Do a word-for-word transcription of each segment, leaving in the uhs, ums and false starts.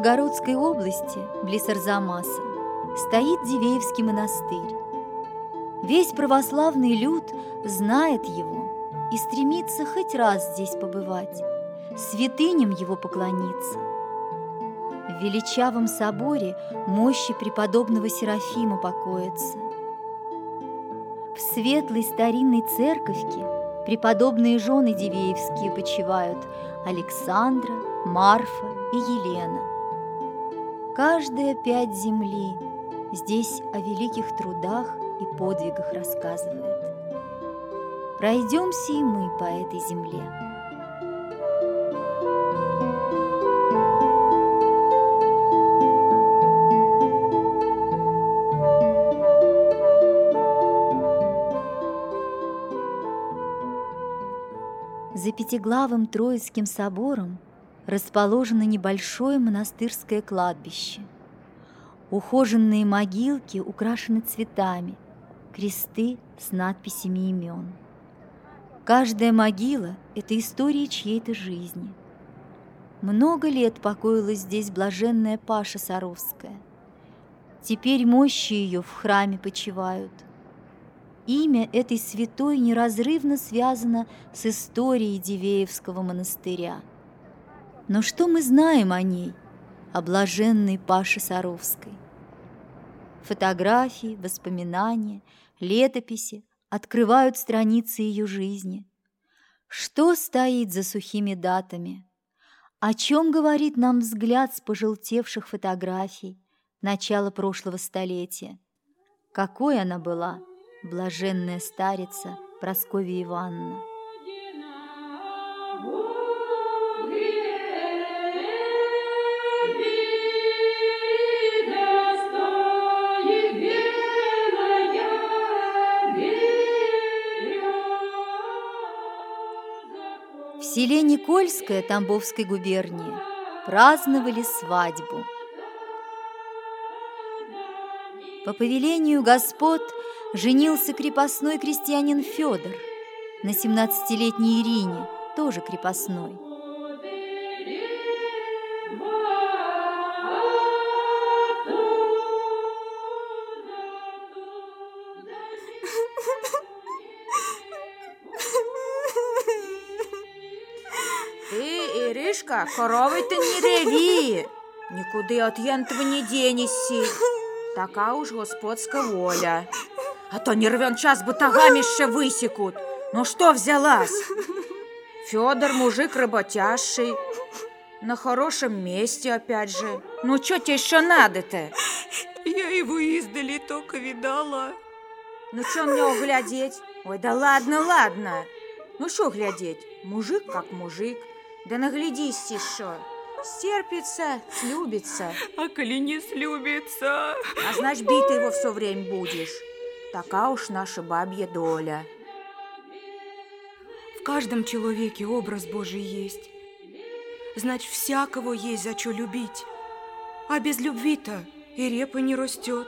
Нижегородской области, близ Арзамаса, стоит Дивеевский монастырь. Весь православный люд знает его и стремится хоть раз здесь побывать, святыням его поклониться. В величавом соборе мощи преподобного Серафима покоятся. В светлой старинной церковке преподобные жены Дивеевские почивают: Александра, Марфа и Елена. Каждая пять земли здесь о великих трудах и подвигах рассказывает. Пройдемся и мы по этой земле. За Пятиглавым Троицким собором расположено небольшое монастырское кладбище. Ухоженные могилки украшены цветами, кресты с надписями имен. Каждая могила – это история чьей-то жизни. Много лет покоилась здесь блаженная Паша Саровская. Теперь мощи ее в храме почивают. Имя этой святой неразрывно связано с историей Дивеевского монастыря. Но что мы знаем о ней, о блаженной Паше Саровской? Фотографии, воспоминания, летописи открывают страницы ее жизни. Что стоит за сухими датами? О чем говорит нам взгляд с пожелтевших фотографий начала прошлого столетия? Какой она была, блаженная старица Прасковья Ивановна? В селе Никольское Тамбовской губернии праздновали свадьбу. По повелению господ женился крепостной крестьянин Федор на семнадцатилетней Ирине, тоже крепостной. Ты, Иришка, коровой ты не реви, никуди от ентова не денешься. Така уж господська воля. А то не рвен час батагами ще высекут. Ну что взялась? Федор мужик работящий, на хорошем месте опять же. Ну что тебе еще надо-то? Я его издали только видала. Ну что мне углядеть? Ой, да ладно, ладно. Ну что глядеть? Мужик как мужик. Да наглядись еще. Стерпится, слюбится. А коли не слюбится? А значит, бить ты его все время будешь. Така уж наша бабья доля. В каждом человеке образ Божий есть. Значит, всякого есть за что любить. А без любви-то и репа не растет.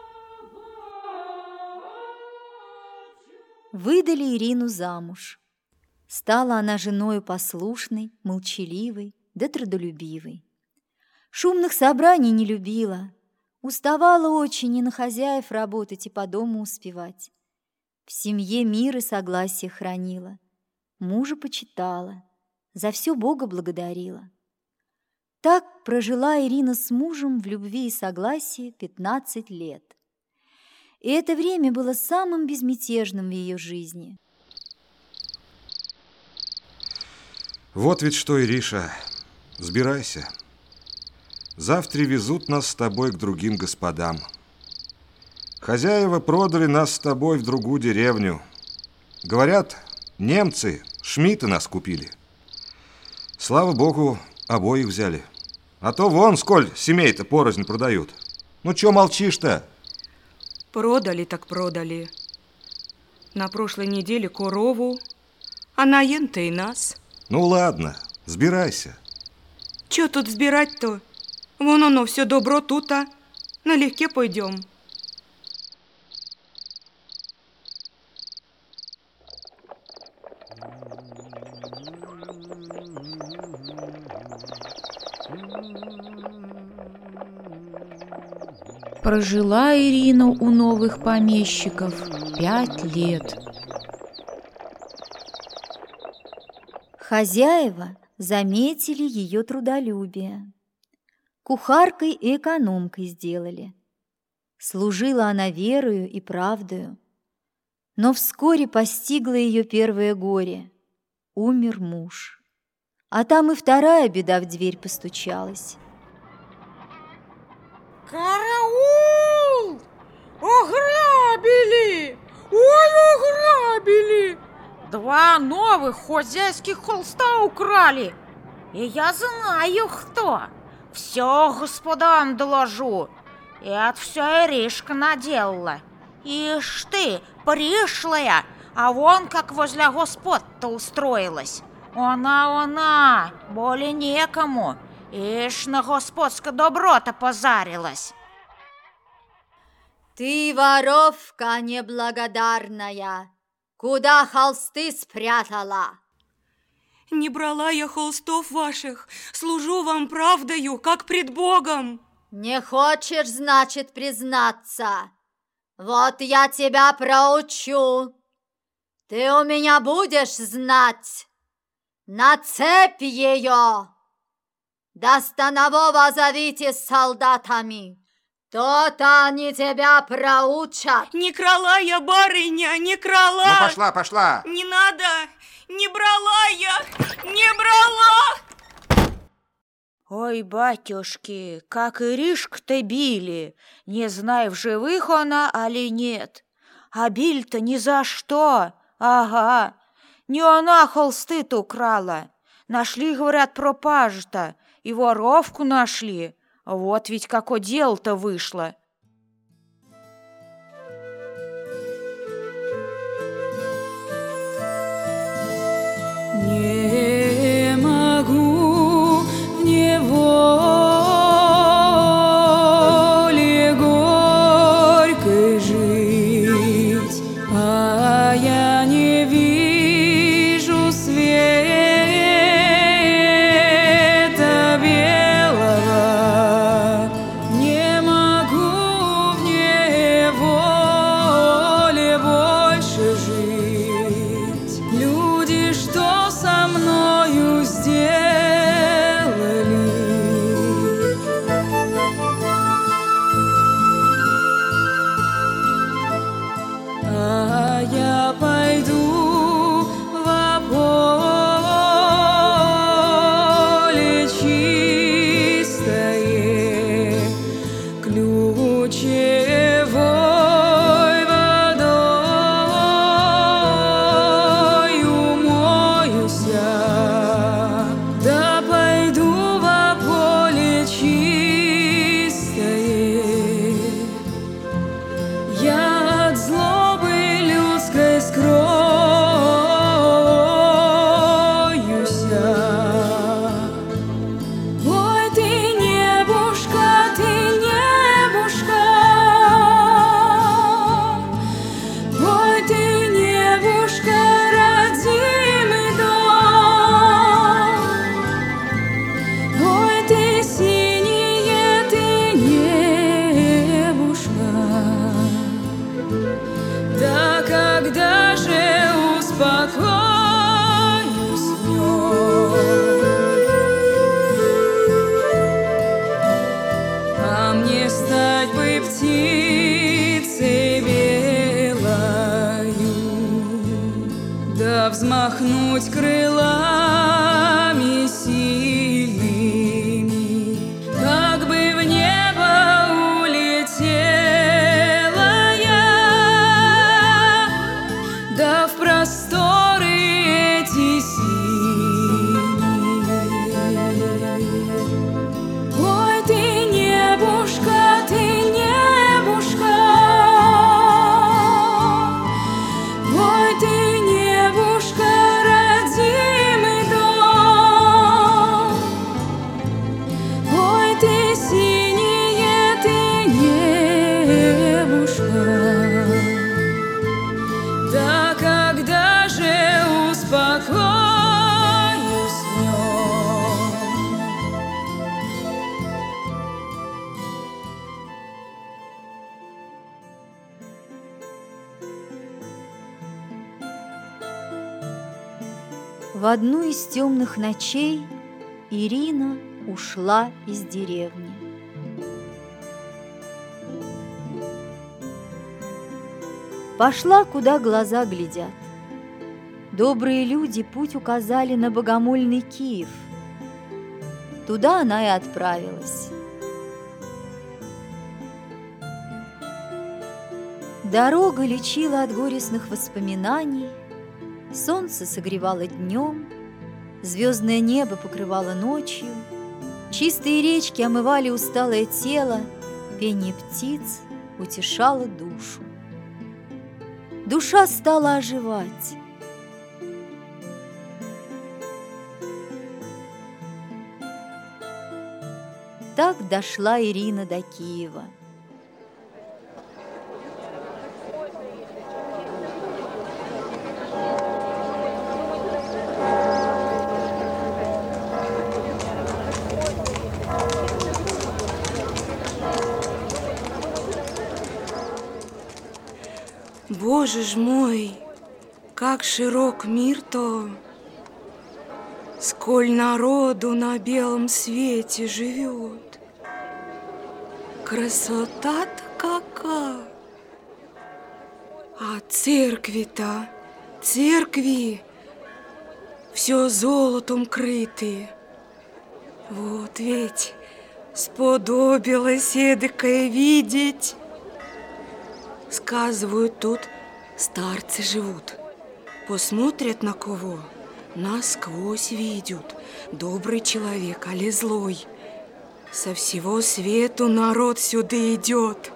Выдали Ирину замуж. Стала она женою послушной, молчаливой, да трудолюбивой. Шумных собраний не любила, уставала очень и на хозяев работать, и по дому успевать. В семье мир и согласие хранила, мужа почитала, за все Бога благодарила. Так прожила Ирина с мужем в любви и согласии пятнадцать лет. И это время было самым безмятежным в ее жизни. Вот ведь что, Ириша, сбирайся. Завтра везут нас с тобой к другим господам. Хозяева продали нас с тобой в другую деревню. Говорят, немцы, Шмидты нас купили. Слава богу, обоих взяли. А то вон сколь семей-то порознь продают. Ну чё молчишь-то? Продали так продали. На прошлой неделе корову, а на ента и нас. Ну ладно, сбирайся. Чё тут сбирать-то? Вон оно, все добро тут, а налегке пойдем. Прожила Ирина у новых помещиков пять лет. Хозяева заметили ее трудолюбие. Кухаркой и экономкой сделали. Служила она верою и правдою. Но вскоре постигло ее первое горе. Умер муж. А там и вторая беда в дверь постучалась. Караул! Ограбили! Ой, ограбили! Два новых хозяйских холста украли. И я знаю, кто. Все господам доложу. И от все Иришка наделала. Ишь ты, пришлая, а вон как возле господ-то устроилась. Она, она, более некому. Ишь, на господское добро-то позарилась. Ты воровка неблагодарная, куда холсты спрятала? Не брала я холстов ваших, служу вам правдою, как пред Богом. Не хочешь, значит, признаться? Вот я тебя проучу. Ты у меня будешь знать. На цепь ее! До станового зовите с солдатами. То-то они тебя проучат. Не крала я, барыня, не крала. Ну, пошла, пошла. Не надо, не брала я, не брала. Ой, батюшки, как Иришку-то били. Не знаю, в живых она, али нет. А били-то ни за что. Ага, не она холсты-то украла. Нашли, говорят, пропажу-то. И воровку нашли. Вот ведь какое дело-то вышло. Не могу в неволе горькой жить, а я не вижу света белого. Не могу в неволе больше жить. Люди, что со мною сделали, а я пойду во поле чистое, ключевой водой умоюся. Да пойду во поле чистое, я от злобы людской скроюся. Ой, ты небушка, ты небушка, ой, ты небушка, родимый дом. Ой, ты синее, ты небушка. Да когда же успокоюсь в нем? А мне стать бы птицей белою, да взмахнуть крылами сильными, как бы в небо улетела я, да в просторы эти синие. Ой, ты небушка, ты небушка, ой, ты небушка, родимый дом. Ой, ты синее, ты небушка. Да когда же успокоюсь в нем? В одну из темных ночей Ирина ушла из деревни. Пошла, куда глаза глядят. Добрые люди путь указали на богомольный Киев. Туда она и отправилась. Дорога лечила от горестных воспоминаний, солнце согревало днем, звездное небо покрывало ночью, чистые речки омывали усталое тело, пение птиц утешало душу. Душа стала оживать. Так дошла Ирина до Киева. Боже ж мой, как широк мир-то, сколь народу на белом свете живет. Красота-то какая! А церкви-то, церкви, все золотом крытые. Вот ведь сподобилось эдакое видеть. Сказывают, тут старцы живут. Посмотрят на кого, насквозь видят, добрый человек, али злой. Со всего свету народ сюда идет.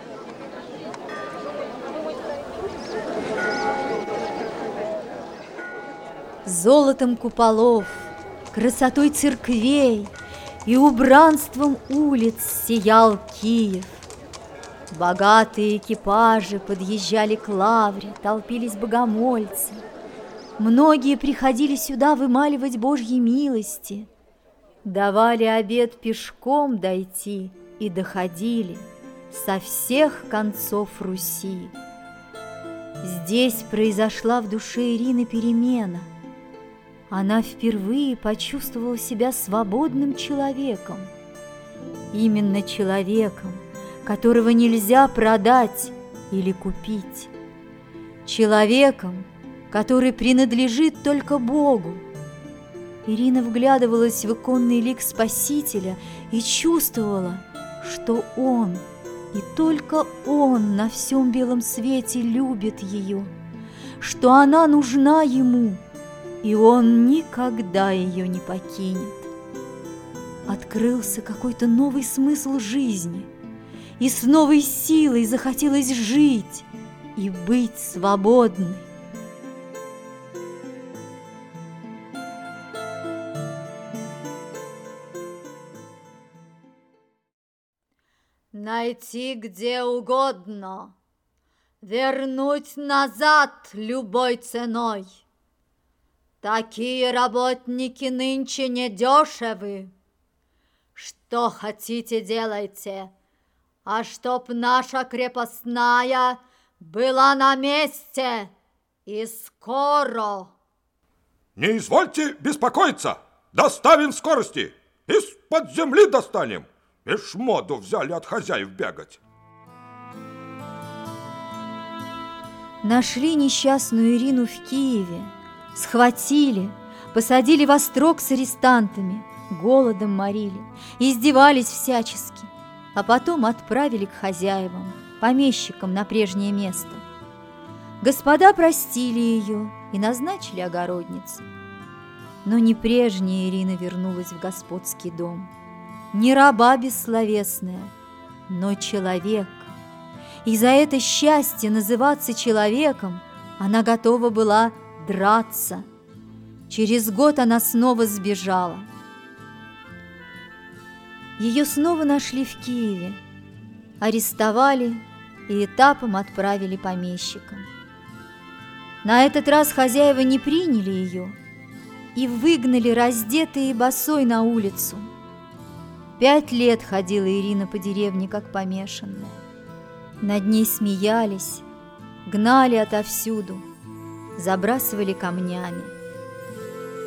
Золотом куполов, красотой церквей и убранством улиц сиял Киев. Богатые экипажи подъезжали к лавре, толпились богомольцы. Многие приходили сюда вымаливать Божьи милости. Давали обет пешком дойти и доходили со всех концов Руси. Здесь произошла в душе Ирины перемена. Она впервые почувствовала себя свободным человеком. Именно человеком, которого нельзя продать или купить. Человеком, который принадлежит только Богу. Ирина вглядывалась в иконный лик Спасителя и чувствовала, что Он, и только Он на всем белом свете любит ее, что она нужна Ему, и Он никогда ее не покинет. Открылся какой-то новый смысл жизни, и с новой силой захотелось жить и быть свободной. Найти где угодно, вернуть назад любой ценой. Такие работники нынче недешевы. Что хотите, делайте, а чтоб наша крепостная была на месте и скоро. Не извольте беспокоиться, доставим в скорости, из-под земли достанем. И шмоду взяли от хозяев бегать. Нашли несчастную Ирину в Киеве, схватили, посадили во строк с арестантами, голодом морили, издевались всячески, а потом отправили к хозяевам, помещикам на прежнее место. Господа простили ее и назначили огородницей. Но не прежняя Ирина вернулась в господский дом, не раба бессловесная, но человек. И за это счастье называться человеком она готова была драться. Через год она снова сбежала. Ее снова нашли в Киеве, арестовали и этапом отправили помещикам. На этот раз хозяева не приняли ее и выгнали раздетой и босой на улицу. Пять лет ходила Ирина по деревне, как помешанная. Над ней смеялись, гнали отовсюду, забрасывали камнями.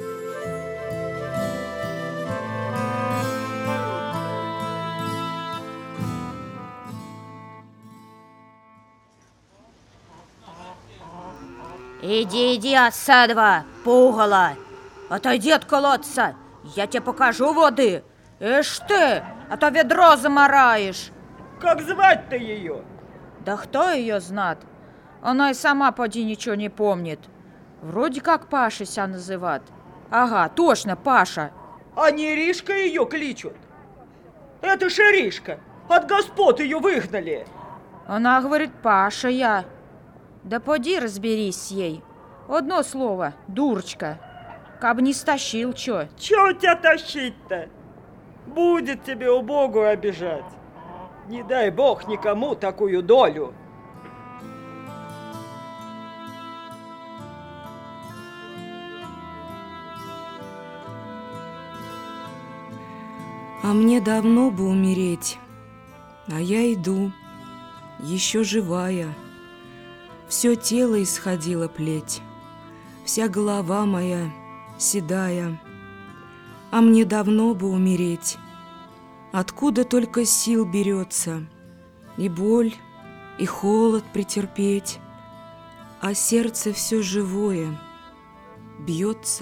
Иди, иди отсюда, пугало. Отойди от колодца, я тебе покажу воды. Ишь ты, а то ведро замараешь. Как звать-то ее? Да кто ее знает? Она и сама поди ничего не помнит. Вроде как Паша себя называет. Ага, точно, Паша. А не Иришка ее кличут? Это ж Иришка. От господ ее выгнали. Она говорит, Паша я. Да поди разберись с ей. Одно слово, дурочка. Каб не стащил, чё? Чё у тебя тащить-то? Будет тебе убогую обижать. Не дай бог никому такую долю. А мне давно бы умереть, а я иду, еще живая. Все тело исходило плеть, вся голова моя седая. А мне давно бы умереть, откуда только сил берется, и боль, и холод претерпеть, а сердце все живое бьется.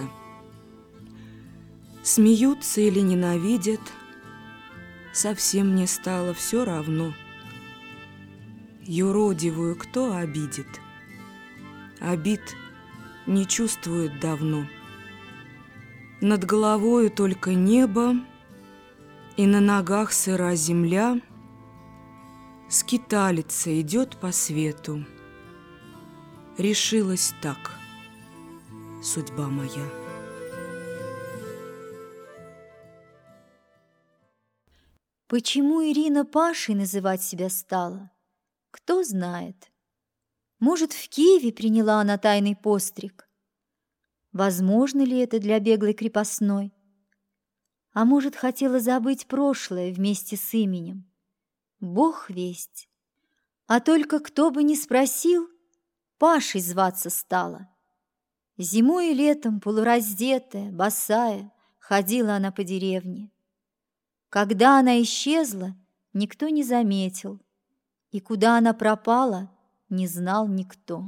Смеются или ненавидят, совсем мне стало все равно. Юродивую кто обидит? Обид не чувствует давно. Над головою только небо, и на ногах сыра земля. Скиталица идет по свету. Решилась так судьба моя. Почему Ирина Пашей называть себя стала? Кто знает. Может, в Киеве приняла она тайный постриг? Возможно ли это для беглой крепостной? А может, хотела забыть прошлое вместе с именем? Бог весть. А только кто бы ни спросил, Пашей зваться стала. Зимой и летом, полураздетая, босая, ходила она по деревне. Когда она исчезла, никто не заметил, и куда она пропала, не знал никто.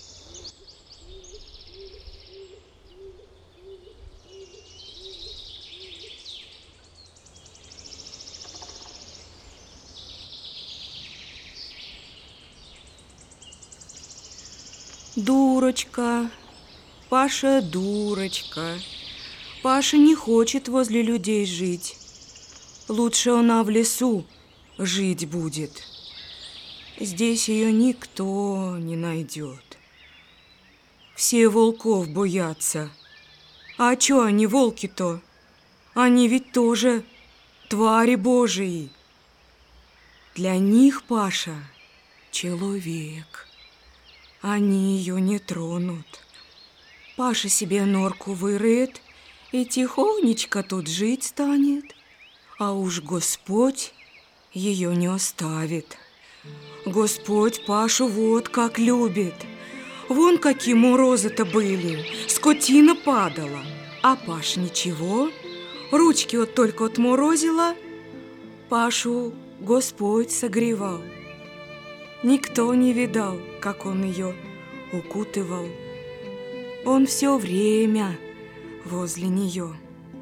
Дурочка, Паша дурочка. Паша не хочет возле людей жить. Лучше она в лесу жить будет. Здесь ее никто не найдет. Все волков боятся. А чё они волки-то? Они ведь тоже твари Божии. Для них Паша человек. Они ее не тронут. Паша себе норку вырыет и тихонечко тут жить станет. А уж Господь ее не оставит. Господь Пашу вот как любит. Вон какие морозы-то были, скотина падала. А Паш ничего, ручки вот только отморозила. Пашу Господь согревал. Никто не видал, как он ее укутывал. Он все время возле нее.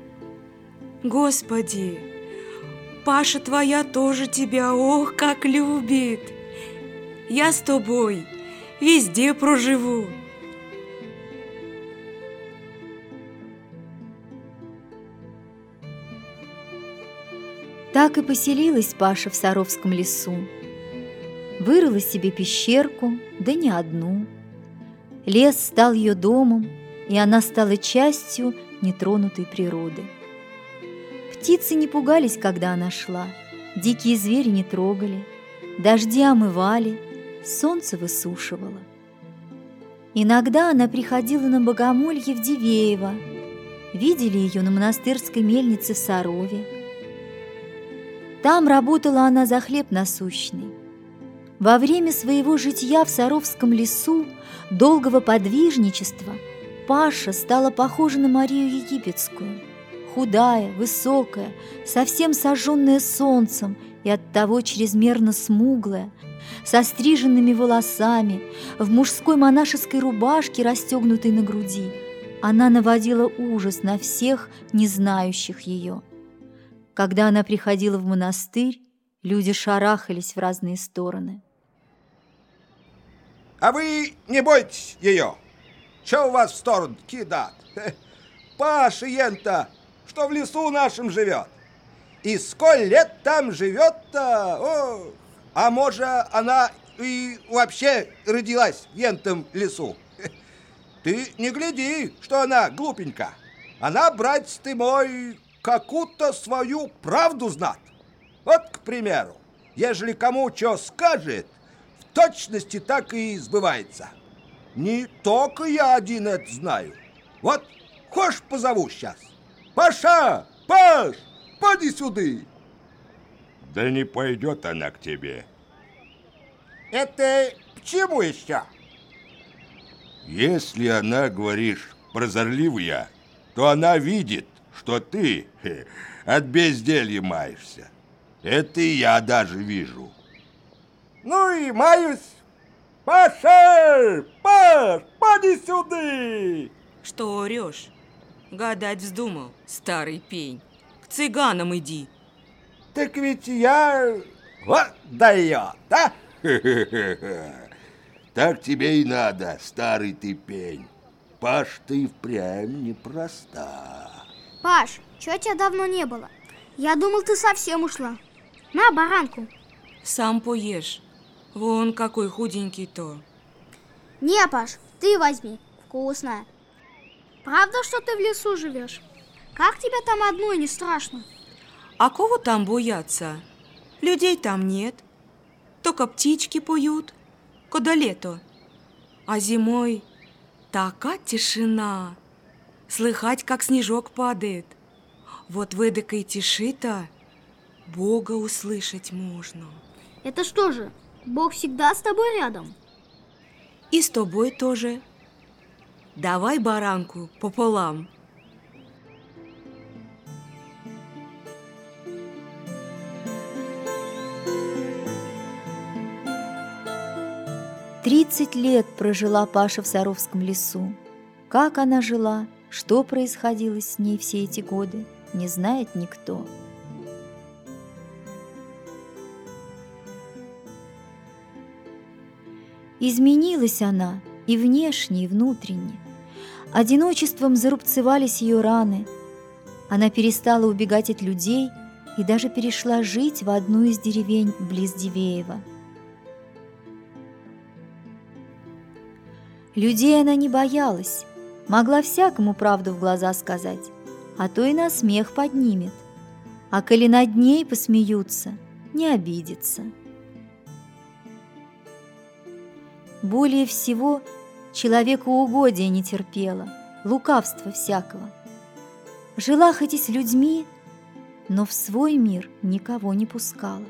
Господи, Паша твоя тоже тебя, ох, как любит. Я с тобой везде проживу. Так и поселилась Паша в Саровском лесу. Вырыла себе пещерку, да не одну. Лес стал ее домом, и она стала частью нетронутой природы. Птицы не пугались, когда она шла, дикие звери не трогали, дожди омывали, солнце высушивало. Иногда она приходила на богомолье в Дивеево, видели ее на монастырской мельнице в Сарове. Там работала она за хлеб насущный. Во время своего житья в Саровском лесу, долгого подвижничества, Паша стала похожа на Марию Египетскую. Худая, высокая, совсем сожженная солнцем и оттого чрезмерно смуглая, со стриженными волосами, в мужской монашеской рубашке, расстегнутой на груди. Она наводила ужас на всех, не знающих ее. Когда она приходила в монастырь, люди шарахались в разные стороны. А вы не бойтесь ее. Че у вас в сторону кидать? Паша ента, что в лесу нашем живет. И сколь лет там живет-то? О, а может, она и вообще родилась в ентом лесу? Ты не гляди, что она глупенька. Она, братец ты мой, какую-то свою правду знат. Вот, к примеру, ежели кому что скажет, в точности так и сбывается. Не только я один это знаю. Вот, хочешь, позову сейчас? Паша! Паш! Поди сюда! Да не пойдет она к тебе. Это почему еще? Если она, говоришь, прозорливая, то она видит, что ты хе, от безделья маешься. Это и я даже вижу. Ну и маюсь. Паша! Паш! Поди сюда! Что орешь? Гадать вздумал, старый пень. К цыганам иди. Так ведь я... Вот дает, да? Так тебе и надо, старый ты пень. Паш, ты впрямь непроста. Паш, чё тебя давно не было? Я думал, ты совсем ушла. На, баранку. Сам поешь. Вон какой худенький-то. Не, Паш, ты возьми. Вкусная. Правда, что ты в лесу живешь? Как тебе там одной не страшно? А кого там бояться? Людей там нет. Только птички поют, когда лето. А зимой такая тишина. Слыхать, как снежок падает. Вот в эдакой тиши-то Бога услышать можно. Это что же, Бог всегда с тобой рядом? И с тобой тоже. Давай баранку пополам. Тридцать лет прожила Паша в Саровском лесу. Как она жила, что происходило с ней все эти годы, не знает никто. Изменилась она и внешне, и внутренне. Одиночеством зарубцевались ее раны. Она перестала убегать от людей и даже перешла жить в одну из деревень близ Дивеева. Людей она не боялась, могла всякому правду в глаза сказать, а то и на смех поднимет. А коли над ней посмеются, не обидится. Более всего человеку угодия не терпела, лукавства всякого. Жила хоть и с людьми, но в свой мир никого не пускала.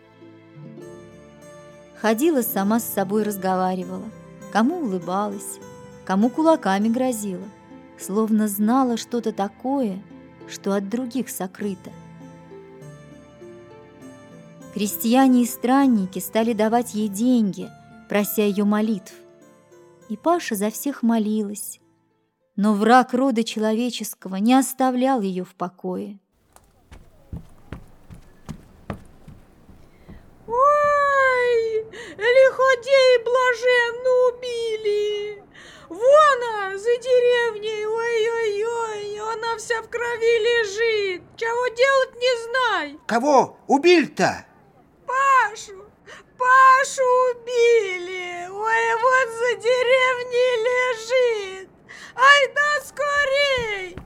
Ходила сама с собой, разговаривала, кому улыбалась, кому кулаками грозила, словно знала что-то такое, что от других сокрыто. Крестьяне и странники стали давать ей деньги, прося ее молитв. И Паша за всех молилась, но враг рода человеческого не оставлял ее в покое. Ой, лиходеи блаженно убили. Вон, за деревней, ой-ой-ой, она вся в крови лежит. Чего делать не знай. Кого убили-то? Пашу, Пашу убили. Ой, вот за деревней лежит. Ай да скорей.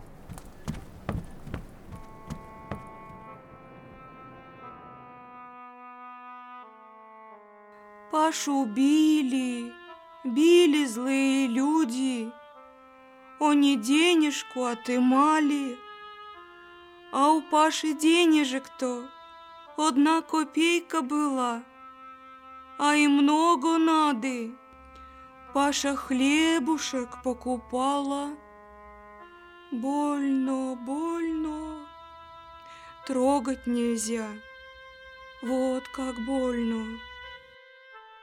Пашу били, били злые люди. Они денежку отымали. А у Паши денежек-то одна копейка была, а и много надо. Паша хлебушек покупала. Больно, больно. Трогать нельзя. Вот как больно.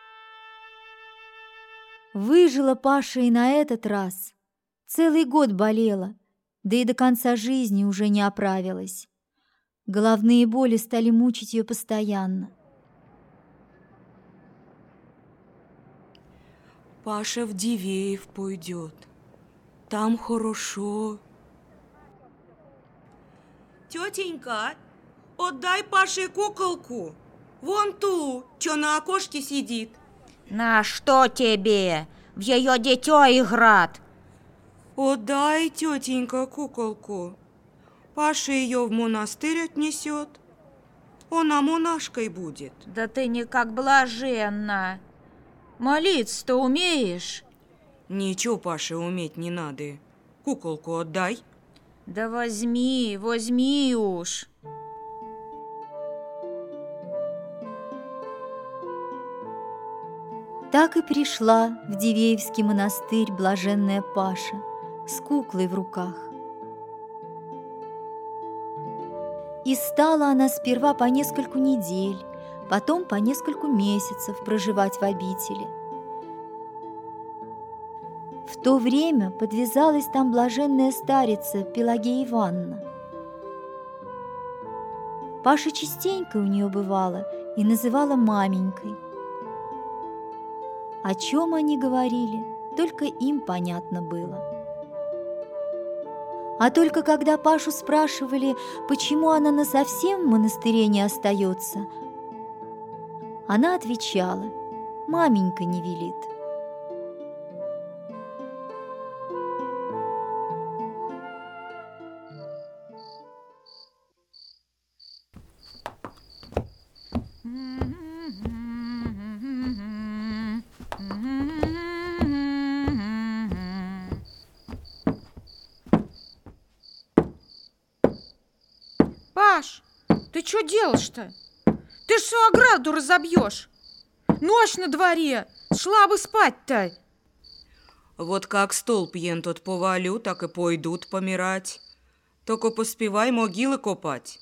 Выжила Паша и на этот раз. Целый год болела, да и до конца жизни уже не оправилась. Головные боли стали мучить ее постоянно. Паша в Дивеев пойдет. Там хорошо. Тетенька, отдай Паше куколку. Вон ту, что на окошке сидит. На что тебе? В ее дитё играть. Отдай, тетенька, куколку. Паша ее в монастырь отнесет. Она монашкой будет. Да ты никак блаженна. Молиться-то умеешь? Ничего, Паше, уметь не надо. Куколку отдай. Да возьми, возьми уж. Так и пришла в Дивеевский монастырь блаженная Паша с куклой в руках. И стала она сперва по нескольку недель, потом по нескольку месяцев проживать в обители. В то время подвязалась там блаженная старица Пелагея Ивановна. Паша частенько у нее бывала и называла маменькой. О чем они говорили, только им понятно было. А только когда Пашу спрашивали, почему она насовсем в монастыре не остается, она отвечала: маменька не велит. Паш, ты что делаешь-то? Ты ж всю ограду разобьешь. Ночь на дворе, шла бы спать-то. Вот как столб ен тот повалю, так и пойдут помирать. Только поспевай могилы копать.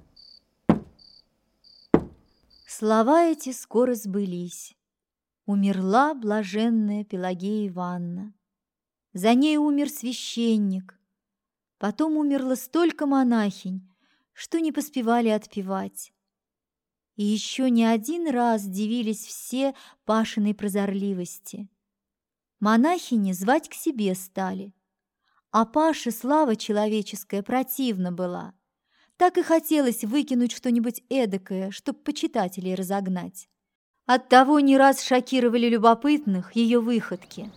Слова эти скоро сбылись. Умерла блаженная Пелагея Ивановна. За ней умер священник. Потом умерло столько монахинь, что не поспевали отпевать. И еще не один раз дивились все Пашиной прозорливости. Монахини звать к себе стали, а Паше слава человеческая противна была. Так и хотелось выкинуть что-нибудь эдакое, чтоб почитателей разогнать. Оттого не раз шокировали любопытных ее выходки.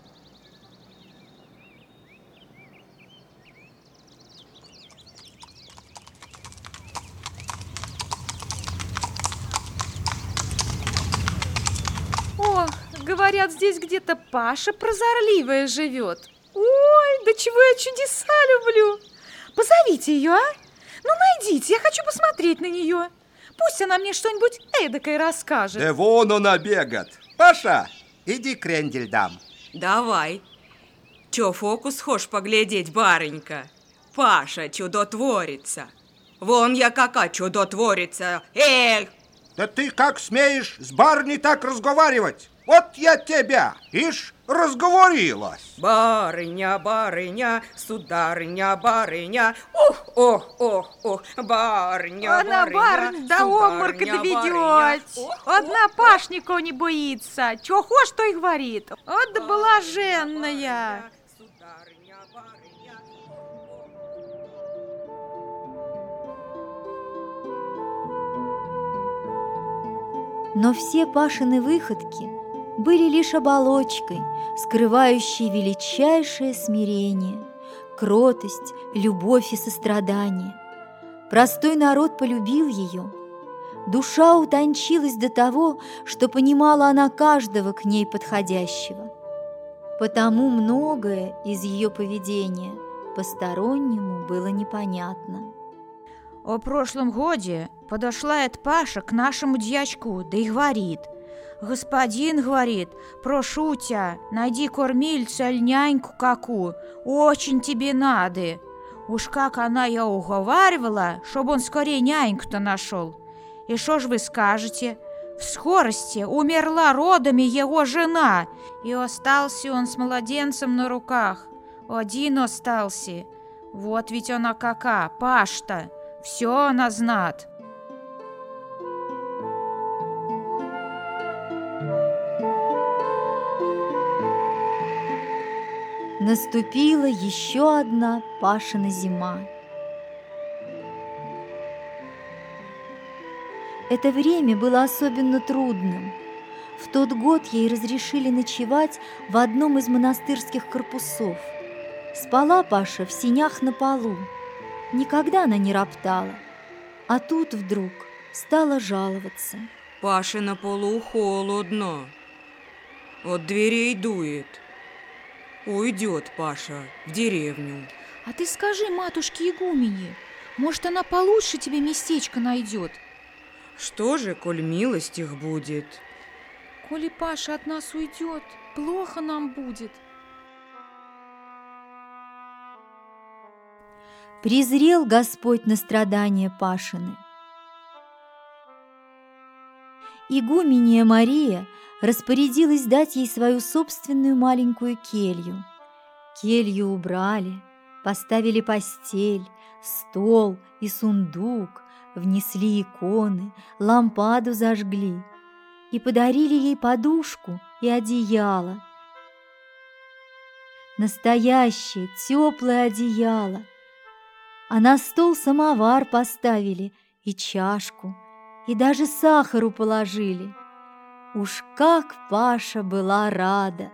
О, говорят, здесь где-то Паша прозорливая живет. Ой, да чего я чудеса люблю. Позовите ее, а? Ну, найдите, я хочу посмотреть на нее. Пусть она мне что-нибудь эдакое расскажет. Да вон она бегает. Паша, иди крендель дам. Давай. Чё фокус хошь поглядеть, барынька? Паша чудотворица. Вон я кака чудотворица. Эх! Да ты как смеешь с барыней так разговаривать? Вот я тебя, ишь, разговорилась. Барыня, барыня, сударыня, барыня. Ох, ох, ох, ох, барыня, Одна барыня, барыня до обморока сударыня, доведет. барыня. Ох, Одна пашников не боится. Чего хочешь, то и говорит. Вот да блаженная. сударыня, барыня. Но все Пашины выходки были лишь оболочкой, скрывающей величайшее смирение, кротость, любовь и сострадание. Простой народ полюбил ее. Душа утончилась до того, что понимала она каждого к ней подходящего. Потому многое из ее поведения постороннему было непонятно. О прошлом годе подошла эта Паша к нашему дьячку, да и говорит: «Господин, — говорит, — прошу тебя, найди кормильцу аль няньку какую, очень тебе надо». Уж как она я уговаривала, чтобы он скорее няньку-то нашел. И что ж вы скажете? В скорости умерла родами его жена, и остался он с младенцем на руках. Один остался. Вот ведь она кака, Пашта. Все она знает. Наступила еще одна Пашина зима. Это время было особенно трудным. В тот год ей разрешили ночевать в одном из монастырских корпусов. Спала Паша в сенях на полу. Никогда она не роптала. А тут вдруг стала жаловаться. Паше на полу холодно. От дверей дует. Уйдет Паша в деревню. А ты скажи матушке игумене, может, она получше тебе местечко найдет. Что же, коль милость их будет? Коли Паша от нас уйдет, плохо нам будет. Презрел Господь на страдания Пашины. Игуменья Мария распорядилась дать ей свою собственную маленькую келью. Келью убрали, поставили постель, стол и сундук, внесли иконы, лампаду зажгли и подарили ей подушку и одеяло. Настоящее теплое одеяло. А на стол самовар поставили и чашку, и даже сахару положили. Уж как Паша была рада!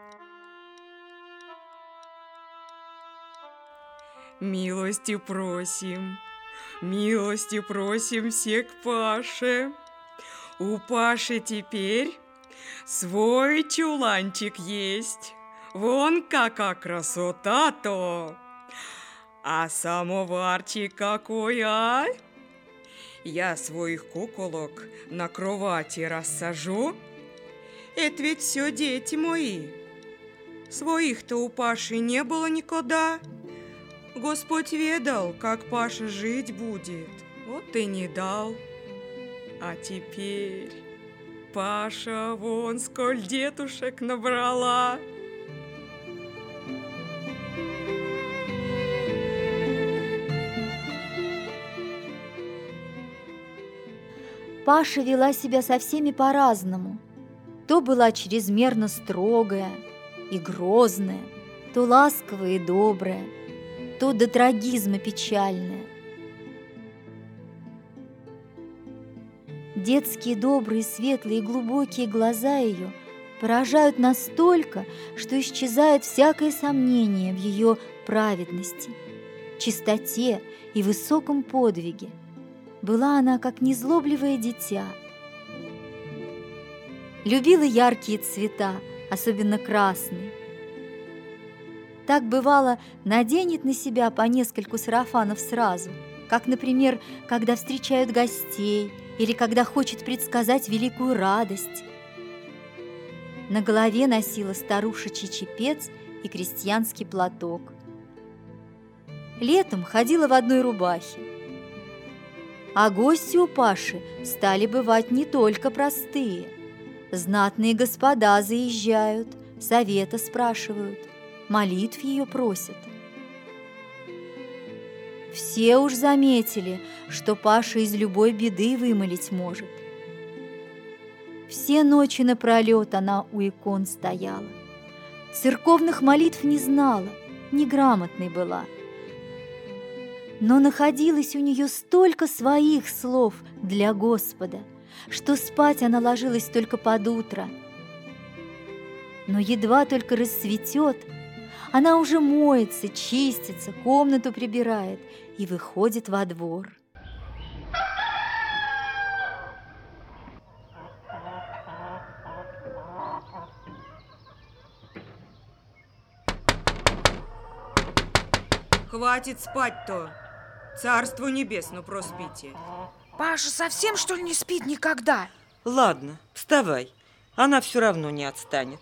Милости просим, милости просим все к Паше. У Паши теперь свой чуланчик есть. Вон какая красота-то! А самоварчик какой, а? Я своих куколок на кровати рассажу. Это ведь все дети мои. Своих-то у Паши не было никогда. Господь ведал, как Паша жить будет. Вот и не дал. А теперь Паша вон сколь детушек набрала. Паша вела себя со всеми по-разному. То была чрезмерно строгая и грозная, то ласковая и добрая, то до трагизма печальная. Детские добрые, светлые и глубокие глаза ее поражают настолько, что исчезает всякое сомнение в ее праведности, чистоте и высоком подвиге. Была она, как незлобливое дитя. Любила яркие цвета, особенно красный. Так бывало, наденет на себя по нескольку сарафанов сразу, как, например, когда встречают гостей или когда хочет предсказать великую радость. На голове носила старушечий чепец и крестьянский платок. Летом ходила в одной рубахе. А гости у Паши стали бывать не только простые. Знатные господа заезжают, совета спрашивают, молитв ее просят. Все уж заметили, что Паша из любой беды вымолить может. Все ночи напролет она у икон стояла. Церковных молитв не знала, неграмотной была. Но находилось у нее столько своих слов для Господа, что спать она ложилась только под утро. Но едва только рассветет, она уже моется, чистится, комнату прибирает и выходит во двор. Хватит спать-то. Царство небесно проспите. Паша совсем, что ли, не спит никогда? Ладно, вставай. Она все равно не отстанет.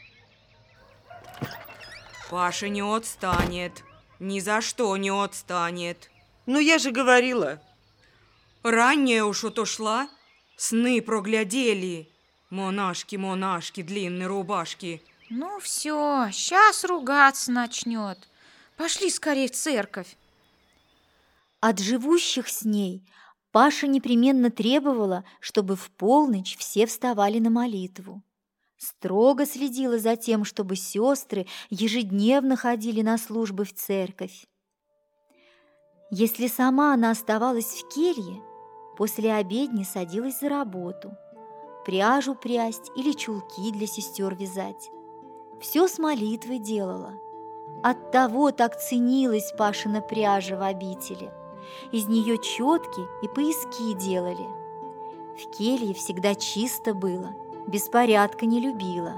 Паша не отстанет. Ни за что не отстанет. Ну, я же говорила. Ранняя уж отошла. Сны проглядели. Монашки, монашки, длинные рубашки. Ну все, сейчас ругаться начнет. Пошли скорее в церковь. От живущих с ней Паша непременно требовала, чтобы в полночь все вставали на молитву. Строго следила за тем, чтобы сестры ежедневно ходили на службы в церковь. Если сама она оставалась в келье, после обедни садилась за работу, пряжу прясть или чулки для сестер вязать. Все с молитвой делала. Оттого так ценилась Пашина пряжа в обители. Из нее четки и пояски делали. В келье всегда чисто было, беспорядка не любила.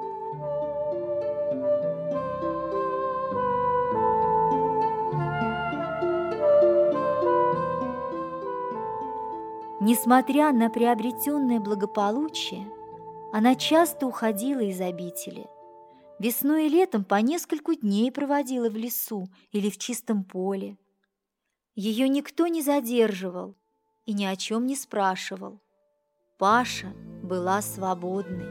Несмотря на приобретенное благополучие, она часто уходила из обители. Весной и летом по нескольку дней проводила в лесу или в чистом поле. Ее никто не задерживал и ни о чем не спрашивал. Паша была свободной.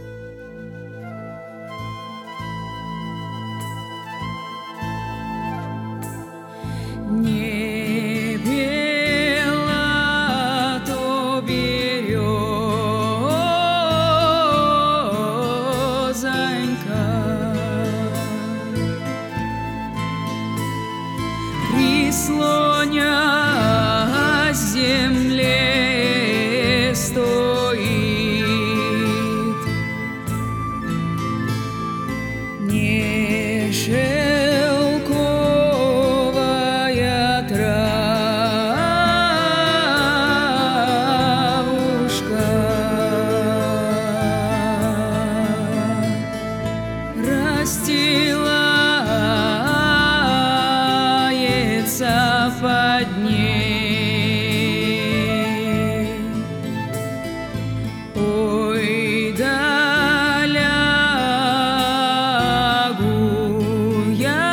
Не березонька, прислонясь к земле стоит, не шелковая травушка расстилается под ней. Ой, да лягу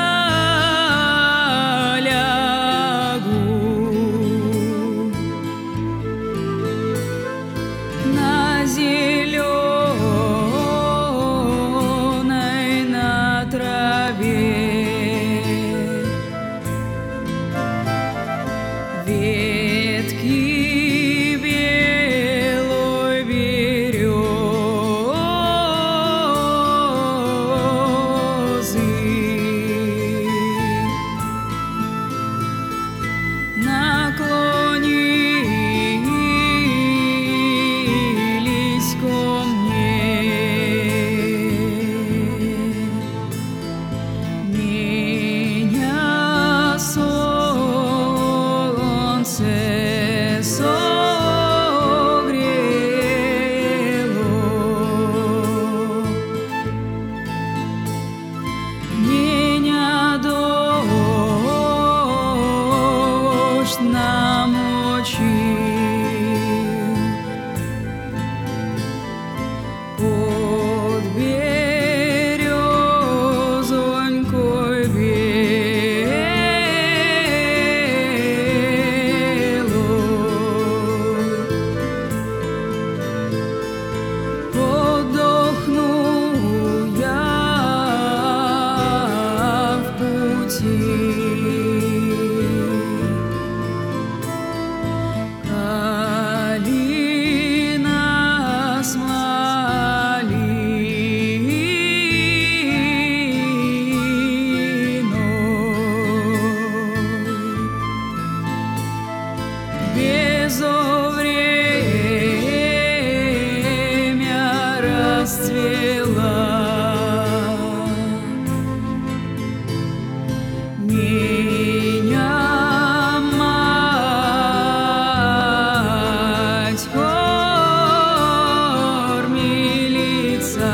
я, лягу на зеленой, на траве. Ветки белой березы наклонились ко мне. Меня солнце согрело, меня дождь намочил. Под березонькой белой отдохну я в пути. Калина с малиной безвремя расцвела. Меня мать кормилица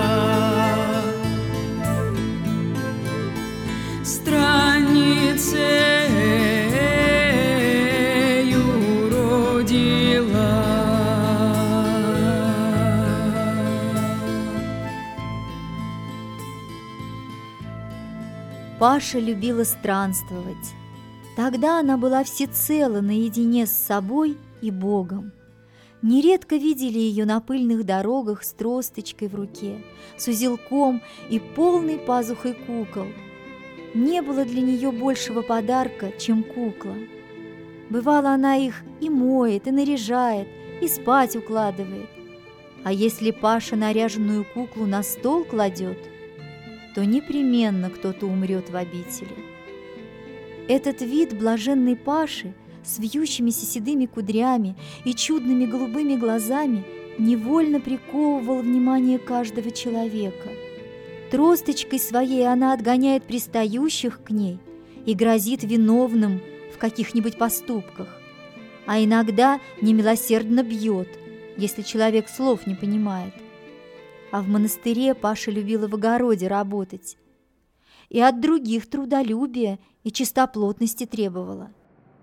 странницею родила. Паша любила странствовать. Тогда она была всецело наедине с собой и Богом. Нередко видели ее на пыльных дорогах с тросточкой в руке, с узелком и полной пазухой кукол. Не было для нее большего подарка, чем кукла. Бывало, она их и моет, и наряжает, и спать укладывает. А если Паша наряженную куклу на стол кладет, то непременно кто-то умрет в обители. Этот вид блаженной Паши с вьющимися седыми кудрями и чудными голубыми глазами невольно приковывал внимание каждого человека. Тросточкой своей она отгоняет пристающих к ней и грозит виновным в каких-нибудь поступках, а иногда немилосердно бьет, если человек слов не понимает. А в монастыре Паша любила в огороде работать и от других трудолюбия и чистоплотности требовала.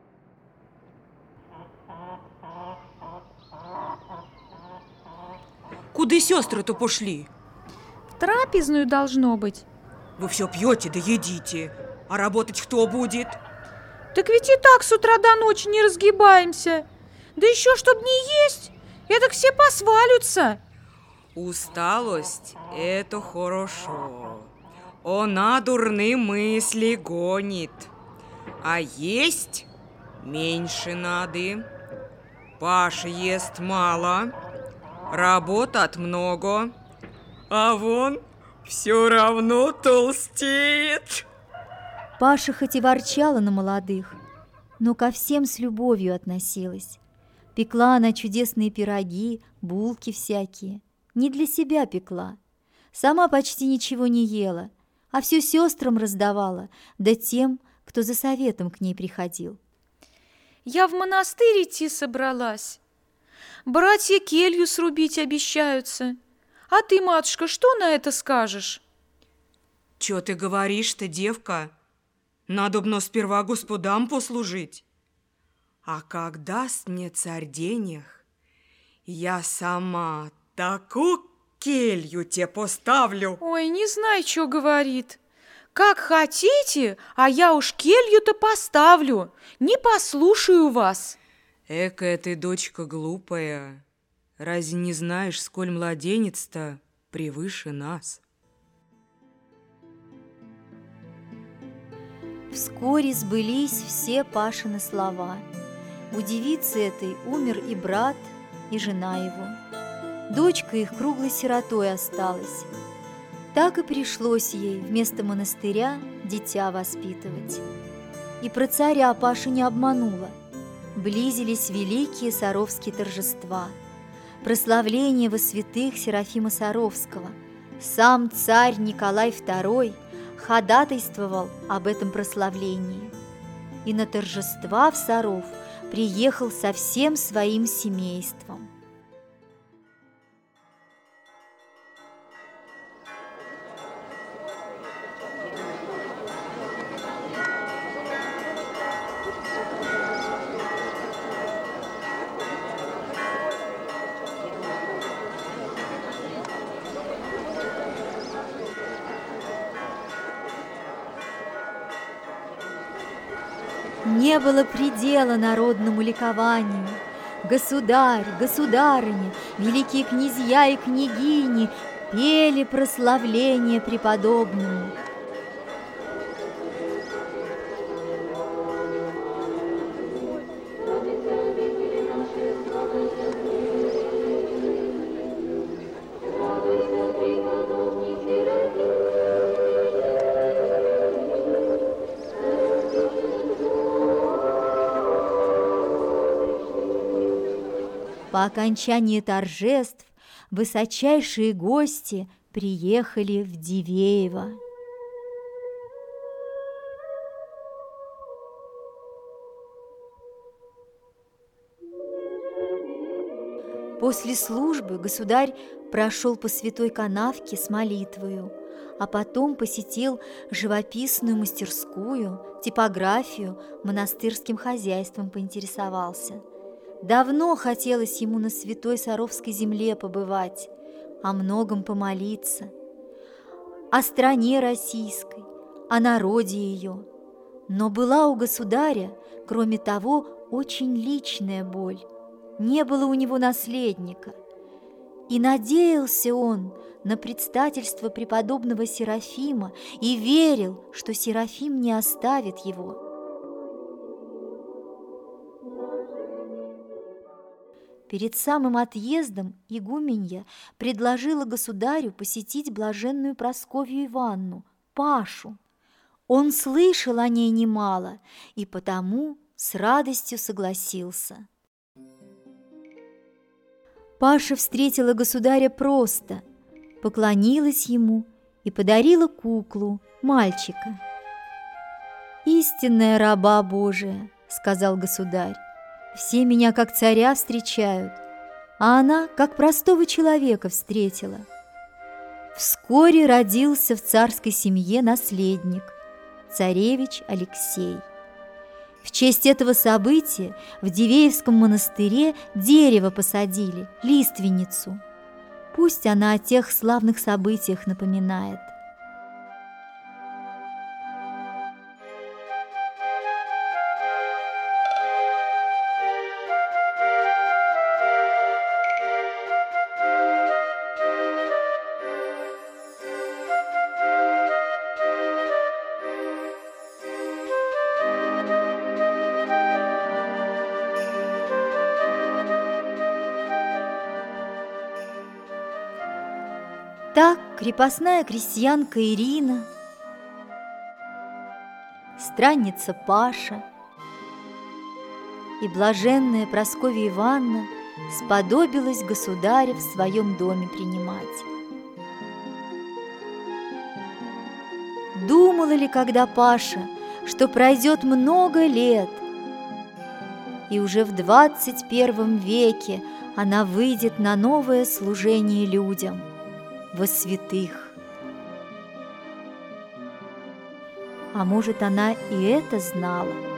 Куда сестры-то пошли? В трапезную должно быть. Вы все пьете да едите, а работать кто будет? Так ведь и так с утра до ночи не разгибаемся. Да еще, чтоб не есть, это все посвалятся. Усталость – это хорошо. Она дурные мысли гонит. А есть меньше надо. Паша ест мало, работает много, а вон все равно толстеет. Паша хоть и ворчала на молодых, но ко всем с любовью относилась. Пекла она чудесные пироги, булки всякие. Не для себя пекла. Сама почти ничего не ела, а все сестрам раздавала, да тем, кто за советом к ней приходил. Я в монастырь идти собралась. Братья келью срубить обещаются. А ты, матушка, что на это скажешь? Че ты говоришь-то, девка? Надобно сперва господам послужить. А когда мне царь денег, я сама такую келью тебе поставлю. Ой, не знаю, что говорит. Как хотите, а я уж келью-то поставлю. Не послушаю вас. Экая ты, дочка глупая. Разве не знаешь, сколь младенец-то превыше нас? Вскоре сбылись все Пашины слова. У девицы этой умер и брат, и жена его. Дочка их круглой сиротой осталась. Так и пришлось ей вместо монастыря дитя воспитывать. И про царя Паша не обманула. Близились великие саровские торжества, прославление во святых Серафима Саровского. Сам царь Николай второй ходатайствовал об этом прославлении. И на торжества в Саров приехал со всем своим семейством. Не было предела народному ликованию. Государь, государыня, великие князья и княгини пели прославление преподобному. По окончании торжеств высочайшие гости приехали в Дивеево. После службы государь прошел по святой канавке с молитвою, а потом посетил живописную мастерскую, типографию, монастырским хозяйством поинтересовался. Давно хотелось ему на святой Саровской земле побывать, о многом помолиться, о стране российской, о народе ее. Но была у государя, кроме того, очень личная боль. не было у него наследника, и надеялся он на предстательство преподобного Серафима и верил, что Серафим не оставит его. Перед самым отъездом игуменья предложила государю посетить блаженную Прасковью Иванну, Пашу. Он слышал о ней немало и потому с радостью согласился. Паша встретила государя просто, поклонилась ему и подарила куклу, мальчика. «Истинная раба Божия», — сказал государь, — «все меня как царя встречают, а она как простого человека встретила». Вскоре родился в царской семье наследник, царевич Алексей. В честь этого события в Дивеевском монастыре дерево посадили, лиственницу. Пусть она о тех славных событиях напоминает. Так крепостная крестьянка Ирина, странница Паша и блаженная Прасковья Ивановна сподобилась государя в своем доме принимать. Думала ли когда Паша, что пройдет много лет, и уже в двадцать первом веке она выйдет на новое служение людям, во святых? А может, она и это знала?